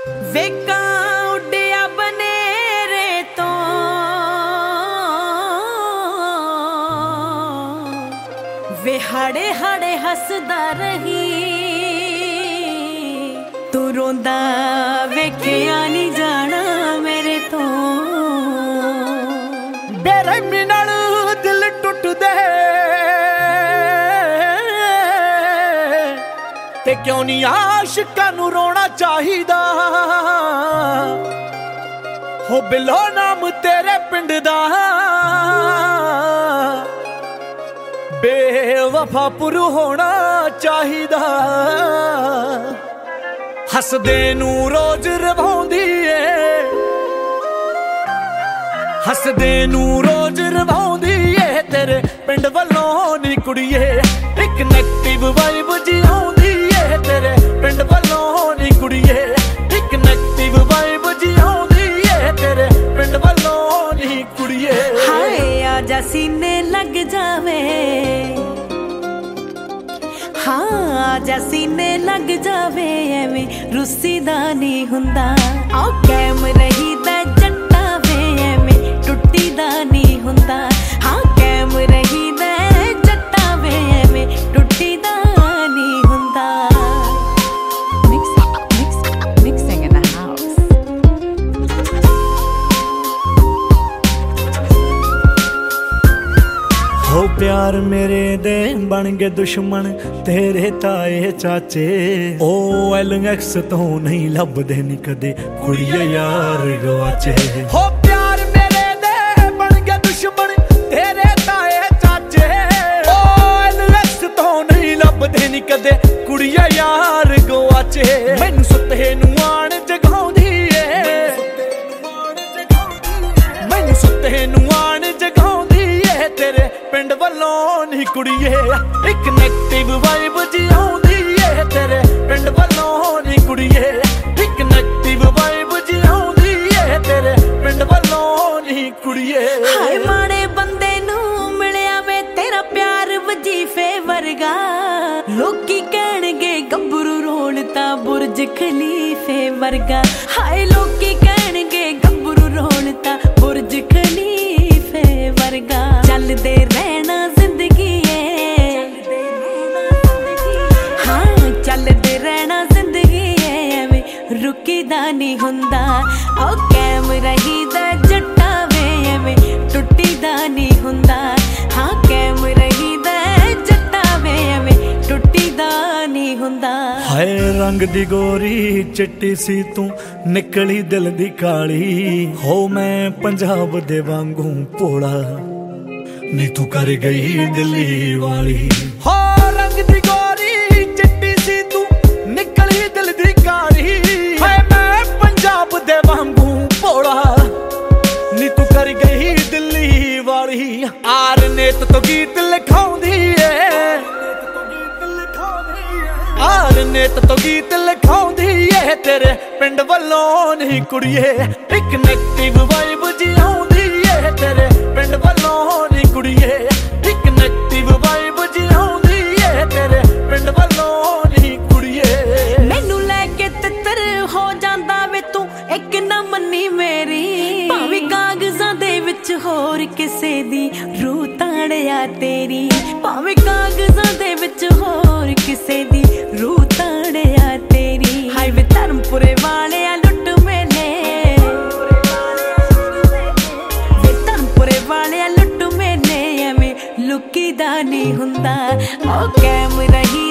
ਵੇਕਾਂ ਉੱਡਿਆ ਬਨੇਰੇ ਤੋਂ ਵੇ ਹਾੜੇ ਹਾੜੇ ਹੱਸਦਾ ਰਹੀ ਤੂੰ ਰੋਂਦਾ ਵੇਖਿਆ ਨਹੀਂ ਜਾਣਾ ਮੇਰੇ ਤੋਂ ਬੇਰਹਿਮੀ ਨਾਲ ਦਿਲ ਟੁੱਟਦੇ ਤੇ ਕਿਉਂ ਨਹੀਂ ਆਸ਼ਿਕਾਂ ਨੂੰ ਰੋਣਾ ਚਾਹੀਦਾ ਹੋ ਬਿਲੋ ਨਾਮ ਤੇਰੇ ਪਿੰਡ ਦਾ ਬੇਵਫਾ ਪੁਰੂ ਹੋਣਾ ਚਾਹੀਦਾ ਹੱਸਦੇ ਨੂੰ ਰੋਜ਼ ਰਵਾਉਂਦੀ ਏ ਹੱਸਦੇ ਨੂੰ ਰੋਜ਼ ਰਵਾਉਂਦੀ ਏ ਤੇਰੇ ਪਿੰਡ ਵੱਲੋਂ ਨੀ ਕੁੜੀਏ ਇੱਕ ਨੈਗੇਟਿਵ ਵਾਈਬ ਜੀ ਆਉਂਦੀ ਏ ਤੇਰੇ ਪਿੰਡ ਵੱਲੋਂ ਨੀ ਕੁੜੀਏ ਇੱਕ ਨੈਗੇਟਿਵ ਵਾਈਬ ਜੀ ਆਉਂਦੀ ਏ ਤੇਰੇ ਪਿੰਡ ਵੱਲੋਂ ਨੀ ਕੁੜੀਏ ਹਾਏ ਆਜਾ ਸੀਨੇ ਲੱਗ ਜਾਵੇ ਹਾਂ ਆਜਾ ਸੀਨੇ ਲੱਗ ਜਾਵੇ ਐਵੇਂ ਰੁੱਸੀ ਦਾ ਨਹੀਂ ਹੁੰਦਾ ਆਓ ਕੈਮ ਰਹੀਦਾ ਜੱਟਾ ਵੇ ਐਵੇਂ ਟੁੱਟੀ ਦਾ ਨਹੀਂ ਹੁੰਦਾ ਹਾਂ ਕੈਮ ਰਹੀਦਾ ਜੱਟਾ ਵੇ ਐਵੇਂ ਟੁੱਟੀ ਦਾ ਨਹੀਂ ਹੁੰਦਾ Mixing in the house. ਹੋ ਪਿਆਰ ਮੇਰੇ ਦੇ ਬਣ ਗਏ ਦੁਸ਼ਮਣ ਤੇਰੇ ਤਾਏ ਚਾਚੇ ਉਹ ਐਲਐਕਸ ਤੋਂ ਨਹੀਂ ਲੱਭਦੇ ਨੀ ਕਦੇ ਕੁੜੀਏ ਯਾਰ ਗਵਾਚੇ ਹੋ ਪਿਆਰ ਮੇਰੇ ਦੇ ਬਣ ਗਏ ਦੁਸ਼ਮਣ ਤੇਰੇ ਤਾਏ ਚਾਚੇ ਉਹ ਐਲਐਕਸ ਤੋਂ ਨਹੀਂ ਲੱਭਦੇ ਨੀ ਕਦੇ ਕੁੜੀਏ ਯਾਰ ਗਵਾਚੇ ਮੈਨੂੰ ਸੁੱਤੇ ਨੂੰ ਆਣ ਜਗਾਉਂਦੀ ਏ ਮੈਨੂੰ ਸੁੱਤੇ ਨੂੰ ਆਣ ਜਗਾਉਂਦੀ ਏ ਤੇਰੇ ਪਿੰਡ ਵੱਲੋਂ ਨੀ ਕੁੜੀਏ ਇੱਕ ਨੈਗੇਟਿਵ ਵਾਈਬ ਜੀ ਆਉਂਦੀ ਏ ਤੇਰੇ ਪਿੰਡ ਵੱਲੋਂ ਨੀ ਕੁੜੀਏ ਇੱਕ ਨੈਗੇਟਿਵ ਵਾਈਬ ਜੀ ਆਉਂਦੀ ਏ ਤੇਰੇ ਪਿੰਡ ਵੱਲੋਂ ਨੀ ਕੁੜੀਏ ਹਾਏ ਮਾੜੇ ਬੰਦੇ ਨੂੰ ਮਿਲਿਆ ਵੇ ਤੇਰਾ ਪਿਆਰ ਵਜੀਫੇ ਵਰਗਾ ਲੋਕੀ ਕਹਿਣਗੇ ਗੱਭਰੂ ਰੋਣ ਤਾਂ ਬੁਰਜ ਖਲੀਫੇ ਵਰਗਾ ਹਾਏ ਲੋਕੀ ਕਹਿਣਗੇ ਗੱਭਰੂ ਰੋਣ ਤਾਂ ਬੁਰਜ ਖਲੀਫੇ ਵਰਗਾ ਚੱਲਦੇ ਰਹਿਣਾ ਜ਼ਿੰਦਗੀ ਏ ਹਾਂ ਚੱਲਦੇ ਰਹਿਣਾ ਜ਼ਿੰਦਗੀ ਏ ਐਵੇਂ ਰੁਕੀ ਦਾ ਨਹੀਂ ਹੁੰਦਾ ਓ ਕੈਮ ਰਹੀਦਾ ਜੱਟਾ ਵੇ ਐਵੇਂ ਟੁੱਟੀ ਦਾ ਨਹੀਂ ਹੁੰਦਾ ਹਾਂ ਕੈਮ ਰਹੀਦਾ ਜੱਟਾ ਵੇ ਐਵੇਂ ਟੁੱਟੀ ਦਾ ਨਹੀਂ ਹੁੰਦਾ ਹਾਏ ਰੰਗ ਦੀ ਗੋਰੀ ਚਿੱਟੀ ਸੀ ਤੂੰ ਨਿਕਲੀ ਦਿਲ ਦੀ ਕਾਲੀ ਹੋ ਮੈਂ ਪੰਜਾਬ ਦੇ ਵਾਂਗੂ ਭੋਲਾ ਨੀ ਤੂੰ ਕਰ ਗਈ ਦਿੱਲੀ ਵਾਲੀ ਹੋ ਰੰਗ ਦੀ ਗੋਰੀ ਚਿੱਟੀ ਸੀ ਤੂੰ ਨਿਕਲੀ ਦਿਲ ਦੀ ਕਾਲੀ ਹਾਏ ਮੈਂ ਪੰਜਾਬ ਦੇ ਵਾਂਗੂ ਭੋਲਾ ਨੀ ਤੂੰ ਕਰ ਗਈ ਦਿੱਲੀ ਵਾਲੀ ਆਰ ਨੇਤ ਤੋਂ ਗੀਤ ਲਿਖਾਉਂਦੀ ਏ ਆਰ ਨੇਤ ਤੋਂ ਗੀਤ ਲਿਖਾਉਂਦੀ ਏ ਤੇਰੇ ਪਿੰਡ ਵੱਲੋਂ ਨੀ ਕੁੜੀਏ ਇੱਕ ਨੈਗੇਟਿਵ ਵਾਈਬ ਜੀ ਆਉਂਦੀ ਏ ਤੇਰੇ ਪਿੰਡ ਵੱਲੋਂ ਨੀ ਕੁੜੀਏ ਇੱਕ ਨੈਗੇਟਿਵ ਵਾਈਬ ਜੀ ਆਉਂਦੀ ਏ ਤੇਰੇ ਪਿੰਡ ਵੱਲੋਂ ਨੀ ਕੁੜੀਏ ਮੈਨੂੰ ਲੈ ਕੇ ਤਿੱਤਰ ਹੋ ਜਾਂਦਾ ਵੇ ਤੂੰ ਇੱਕ ਨਾ ਮੰਨੀ ਮੇਰੀ ਭਾਵੇਂ ਕਾਗਜ਼ਾਂ ਦੇ ਵਿੱਚ ਹੋਰ ਕਿਸੇ ਦੀ ਰੂਹ ਤਾੜਿਆ ਤੇਰੀ ਭਾਵੇਂ ਕਾਗਜ਼ਾਂ ਦੇ ਵਿੱਚ ਹੋਰ ਕਿਸੇ ਦੀ ਰੂਹ ਤਾੜਿਆ ਤੇਰੀ ਹਾਏ ਵੇ ਧਰਮਪੁਰੇ ਵਾਲਿਆ ਲੁੱਟ ਮੇਲੇ ਵੇ ਧਰਮਪੁਰੇ ਵਾਲਿਆ ਲੁੱਟ ਮੇਲੇ ਐਵੇਂ ਲੁਕੀ ਦਾ ਨਹੀਂ ਹੁੰਦਾ ਓ ਕੈਮ ਰਹੀ